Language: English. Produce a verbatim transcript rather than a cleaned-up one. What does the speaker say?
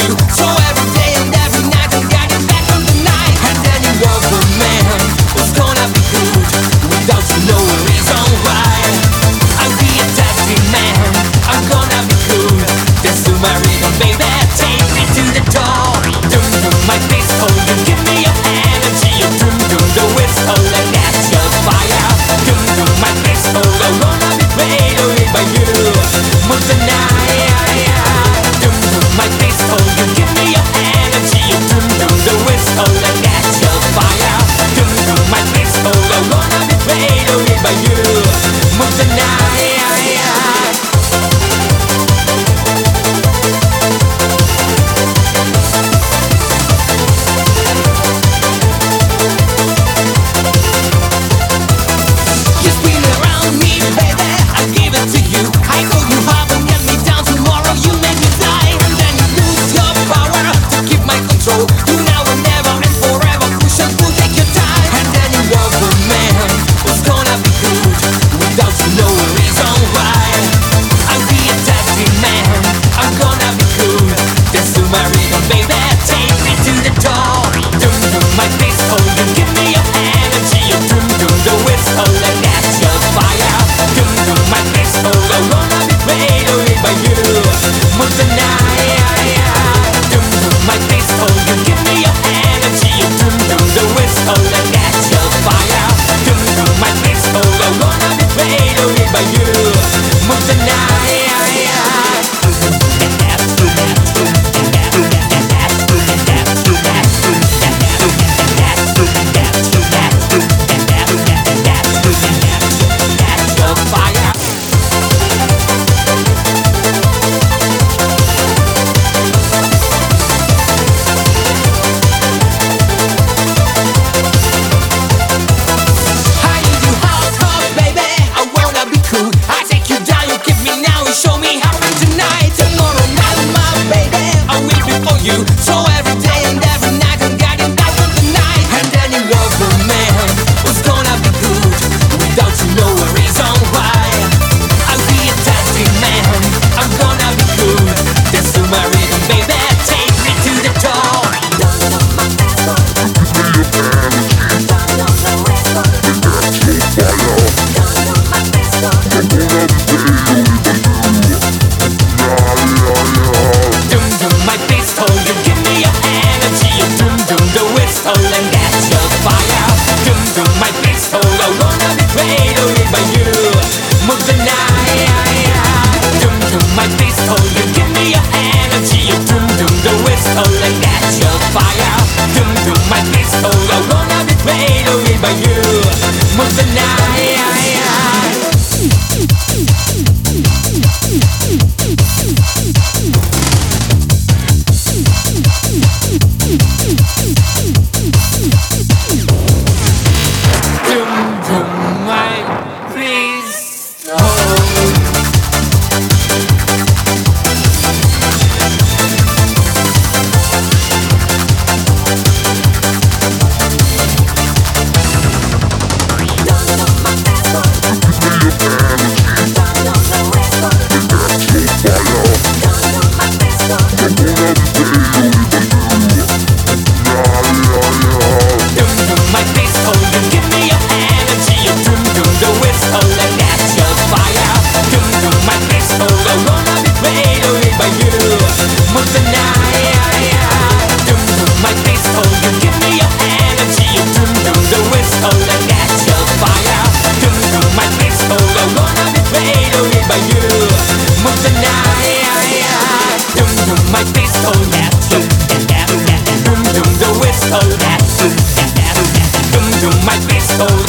you. So every day and every night I'm getting back from the night. And then you love a man who's gonna be good without you know a reason why. I'll be a tasty man, I'm gonna be good. Dance to my rhythm, baby, take me to the door. Dum dum, my pistol, you give me your energy. Dum dum, the whistle, and that's your fire. Dum dum, my pistol, I wanna be played only by you. Move the night. Dum dum, my pistol, you give me your energy. Dum dum, the whistle, and that's your fire. Dum dum, my pistol, I wanna be played only by you. Move the night. So every day and every night I'm getting back from the night. And then you love a man who's gonna be good without you know a reason why. I'll be a tasty man, I'm gonna be good. Dance to my rhythm, baby, take me to the door. Dum dum, my pistol, you give me your energy. Dum dum, the whistle, and that's your fire. Dum dum, my pistol, I wanna be played only by you. Move the night. Dum dum, my pistol, you give me your energy. Dum dum, the whistle, and that's your fire. Dum dum, my pistol, I wanna be played only by you. Move the night. My pistol, that's you, and that's that. Dum dum, the whistle, that's you, and that's that. Dum dum, my pistol.